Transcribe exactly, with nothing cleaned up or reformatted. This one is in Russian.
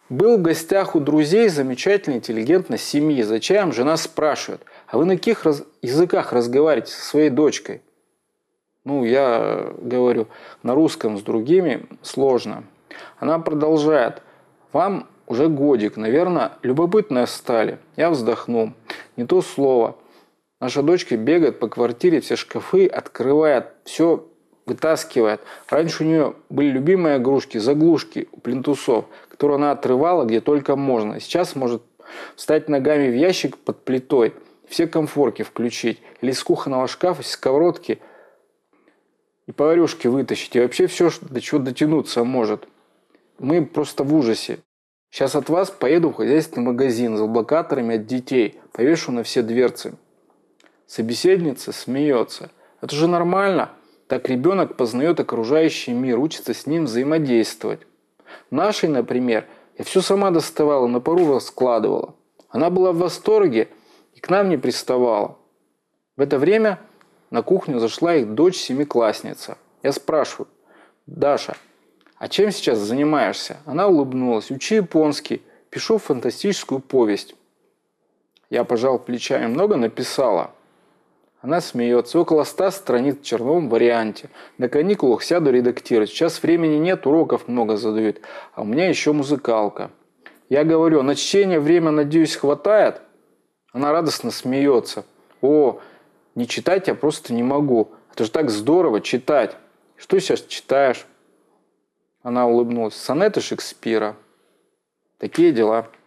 Был в гостях у друзей замечательной, интеллигентной семьи. За чаем жена спрашивает: а вы на каких раз... языках разговариваете со своей дочкой? Ну, я говорю, на русском с другими сложно. Она продолжает: вам уже годик, наверное, любопытные стали. Я вздохнул. Не то слово. Наша дочка бегает по квартире, все шкафы открывает, все вытаскивает. Раньше у нее были любимые игрушки, заглушки у плинтусов, которые она отрывала где только можно. Сейчас может встать ногами в ящик под плитой, все комфорки включить, или из кухонного шкафа, из сковородки и поварюшки вытащить. И вообще все, до чего дотянуться может. Мы просто в ужасе. Сейчас от вас поеду в хозяйственный магазин за блокаторами от детей, повешу на все дверцы. Собеседница смеется. Это же нормально. Так ребенок познает окружающий мир, учится с ним взаимодействовать. Нашей, например, я все сама доставала, на пару раскладывала. Она была в восторге и к нам не приставала. В это время на кухню зашла их дочь-семиклассница. Я спрашиваю: Даша, а чем сейчас занимаешься? Она улыбнулась. Учу японский, пишу фантастическую повесть. Я пожал плечами. Много написала? Она смеется. Около ста страниц в черновом варианте. На каникулах сяду редактировать. Сейчас времени нет, уроков много задают. А у меня еще музыкалка. Я говорю: на чтение время, надеюсь, хватает? Она радостно смеется. О, не читать я просто не могу. Это же так здорово читать. Что сейчас читаешь? Она улыбнулась. Сонеты Шекспира. Такие дела.